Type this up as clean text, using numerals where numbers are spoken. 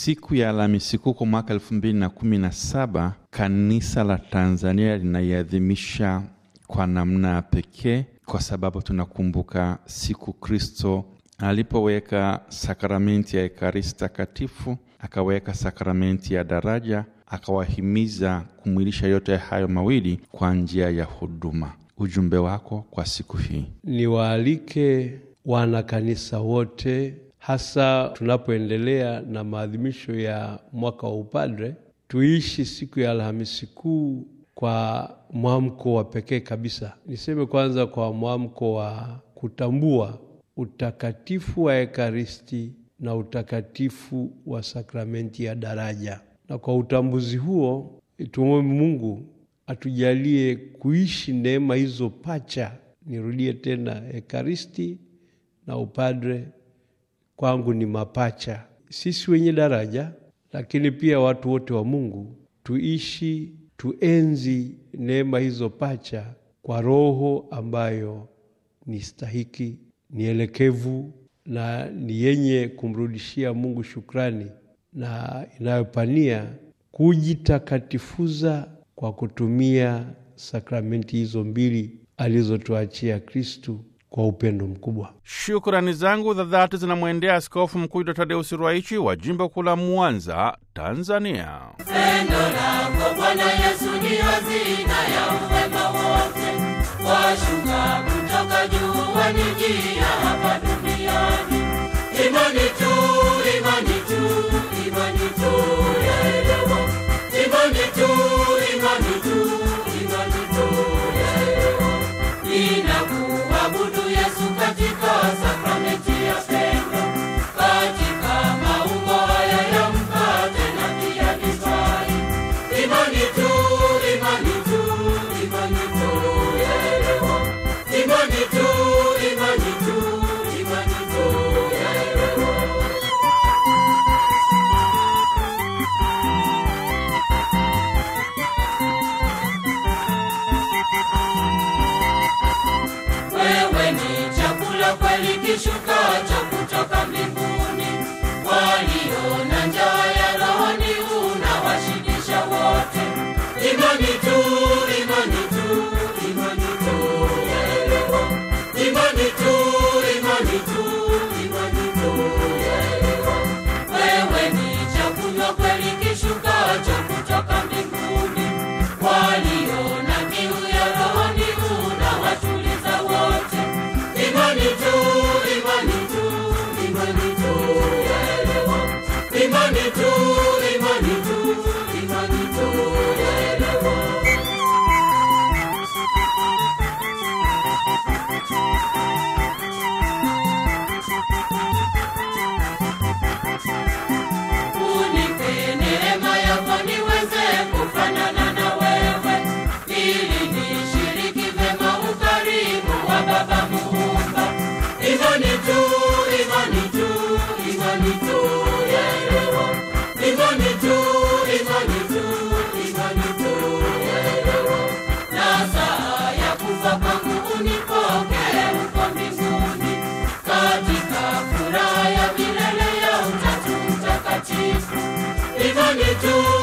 Siku ya Alhamisi Kuu kwa mwaka 2017 kanisa la Tanzania linaiadhimisha kwa namna pekee, kwa sababu tunakumbuka siku Kristo alipoweka sakramenti ya Ekaristi Takatifu, akaweka sakramenti ya daraja, akawahimiza kumwilisha yote hayo mawili kwa njia ya huduma. Ujumbe wako kwa siku hii? Niwaalike wana kanisa wote, hasa tunapoendelea na maadhimisho ya mwaka wa upadre, tuishi siku ya Alhamisi Kuu kwa mwamko wa pekee kabisa. Niseme kwanza kwa mwamko wa kutambua utakatifu wa Ekaristi na utakatifu wa sakramenti ya daraja. Na kwa utambuzi huo, tuombe Mungu atujalie kuishi neema hizo pacha. Nirudie tena, Ekaristi na upadre kwangu ni mapacha. Sisi wenye daraja, lakini pia watu wote wa Mungu, tuishi, tuenzi neema hizo pacha kwa roho ambayo ni stahiki, ni elekevu na ni yenye kumrudishia Mungu shukrani, na inayopania kujitakatifuza kwa kutumia sakramenti hizo mbili alizotuachia Kristu kwa upendo mkubwa. Shukrani zangu za dhati zinamwendea Askofu Mkuu Tadeusi Ruwaichi wa Jimbo Kuu la Mwanza, Tanzania. Pendo lako Bwana Yesu ni hazina ya wema wote, washuka kutoka juu wanijia hapa duniani. Imani tu, imani tu, imani tu, yaelewa. Imani tu, imani tu, imani tu, yaelewa. Ninakuabudu Yesu katika sakramenti ya pendo, katika maumbo haya ya mkate na pia divai. Imani tu, imani tu, imani tu, yaelewa. Imani tu, imani tu, imani tu, yaelewa. Wewe ni chakula kweli kishukacho kutoka mbinguni, walio na njaa ya rohoni unawashibisha wote. Imani tu, imani tu, imani tu, yaelewa. Imani tu, imani tu, imani tu, yaelewa. Wewe ni chakula kweli kishukacho kutoka mbinguni, walio na kiu ya rohoni unawatuliza wote. Imani tu, imani tu, imani tu, yaelewa. Imani tu, imani tu, imani tu, yaelewa. Unipe neema yako niweze kufanana na wewe, ili nishiriki vema ukarimu wa Baba Muumba. Imani tu, imani tu, imani tu, yaelewa. Imani tu, imani tu, imani tu, yaelewa. Na saa ya kufa kwangu unipokee uko mbinguni, katika furaha ya milele ya Utatu Mtakatifu. Imani tu,